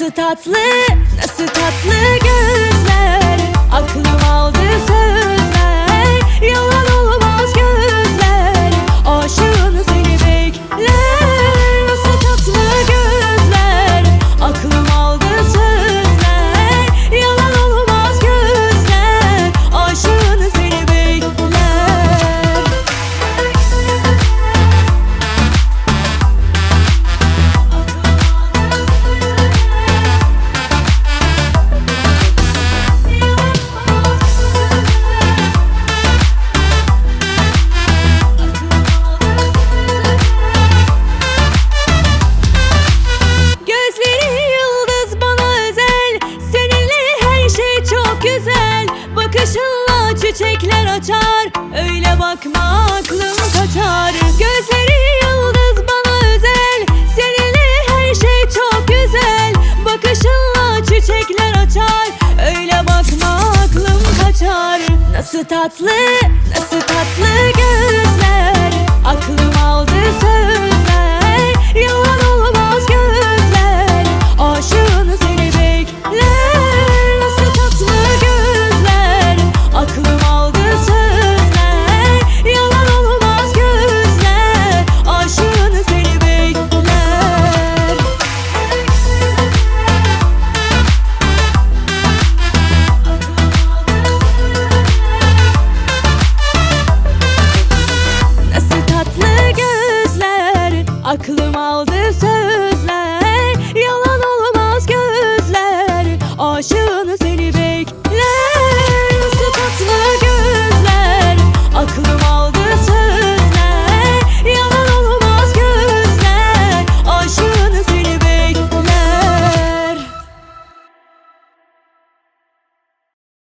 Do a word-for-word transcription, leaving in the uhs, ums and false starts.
Nasıl tatlı, nasıl tatlı gözler, aklım aldı sözler, yalan olmaz gözler, aşığın seni bekler. Nasıl tatlı gözler, aklım aldı sözler, yalan olmaz gözler, aşığın seni bekler. Bakışınla çiçekler açar, öyle bakma aklım kaçar. Gözleri yıldız bana özel, seninle her şey çok güzel. Bakışınla çiçekler açar, öyle bakma aklım kaçar. Nasıl tatlı, nasıl tatlı gözler, aklım aldı sözler, yalan